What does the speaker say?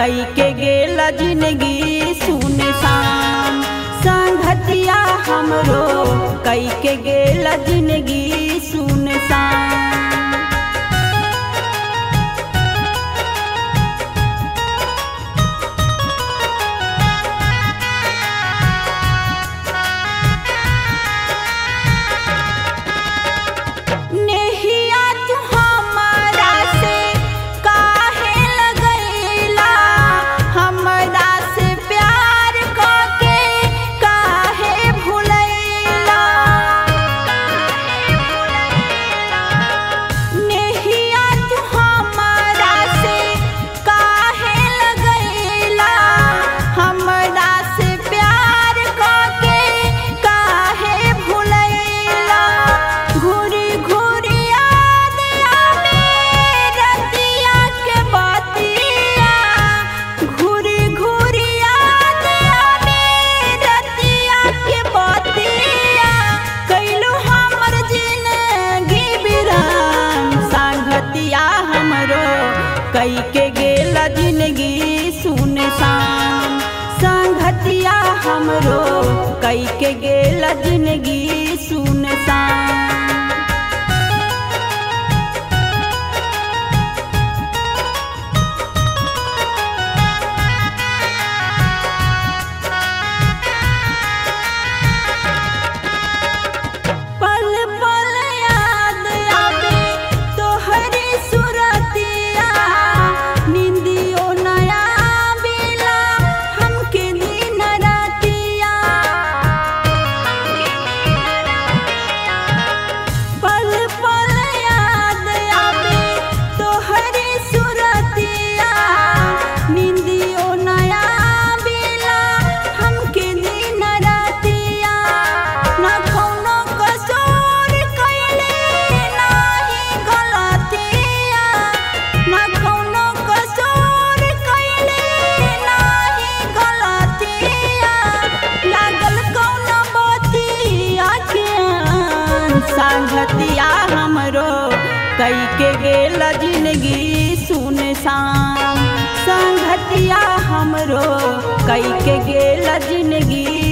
कई के गेला जिंदगी सुनसान। संगतिया हमरो कई के गेला जिंदगी सुनसान। कई के गेला जिंदगी सुनसान। संगतिया हमरो कई के गेला जिंदगी सुनसान। संगतिया हमरो कई के गेला जिंदगी सुनसान। संगतिया हमरो कई के गेला जिंदगी